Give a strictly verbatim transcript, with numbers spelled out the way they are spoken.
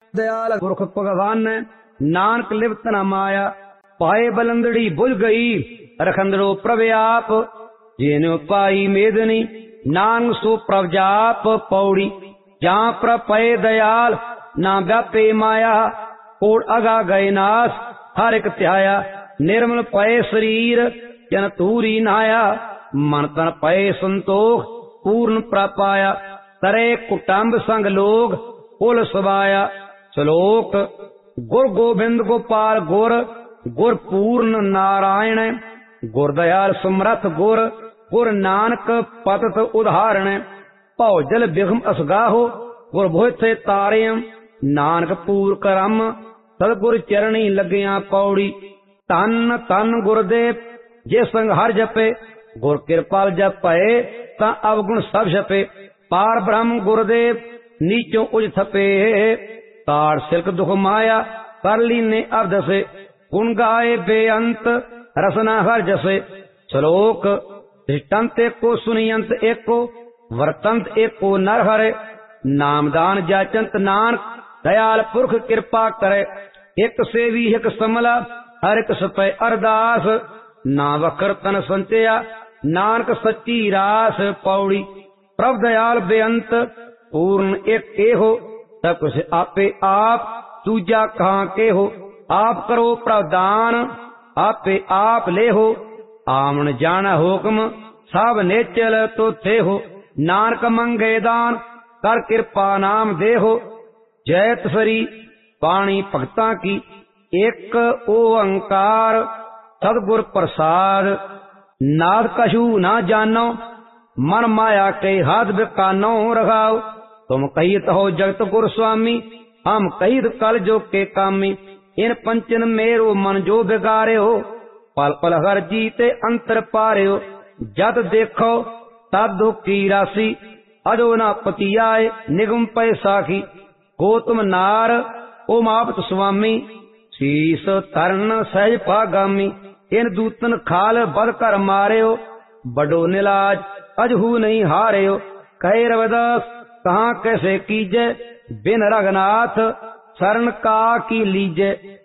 दयाल पुरख भगवान नानक लिप्त न माया पाए बलंदड़ी बुझ गई रखंदड़ो प्रव्याप जेनो पाई मेदनी नानक सो प्रवजाप पौड़ी जहाँ प्र पए दयाल ना व्यापे माया कोड़ अगा गए नाश हर एक त्याया निर्मल पए शरीर जन तूरी नाया मन तन पए संतोख पूर्ण प्रापाया तरे कुटुंब संग लोग कुल सबाया श्लोक गुर गोबिंद गोपाल गुर गुर पूर्ण नारायण गुर दयाल समरथ गुर गुर नानक पतत उदाहरण भौ जल बिघम असगाहो गुर भोथे तारियम नानक पूर करम सतगुर चरणी लगिया पौड़ी तन तन गुरदेव जे संग हर जपे गुर कृपाल जप पए ता अवगुण सब जपे पार ब्रह्म गुरदेव नीचों उज थपे ताड़ सिल्क दुख माया कर लीने अब दसे गुण गाए बेअंत रसना हर जसे श्लोक दृष्टांत एको सुनियंत एको वर्तंत एको नर हरे नामदान जाचंत नानक दयाल पुरख कृपा करे एक सेवी एक समला हर एक सपै अरदास ना वखर तन संचया नानक सच्ची रास पौड़ी प्रभ दयाल बेअंत पूर्ण एक एहो सब कुछ आपे आप दूजा कहाँ के हो आप करो प्रदान आपे आप ले हो आमन जाना हुक्म सब नेचल तो थे हो नानक मंगे दान कर कृपा नाम दे हो जैत सरी पाणी भगता की एक ओंकार सदगुर प्रसाद नाथ कछु ना जानो मन माया के हाथ बिकानो रखाओ तुम कहित हो जगत गुर स्वामी हम कहित कल जो के कामी इन पंचन मेरो मन जो बिगारे हो पल पल हर जीते अंतर पारे हो जद देखो तद दुख की राशि अजो ना पति आए निगम पैसाखी गौतम नार ओम आपत स्वामी शीस तरन सहज पागामी इन दूतन खाल बद कर मारे हो बडो निलाज अजहू नहीं हारे हो कहे रविदास कहाँ कैसे कीजे बिन रघुनाथ शरण का की लीजे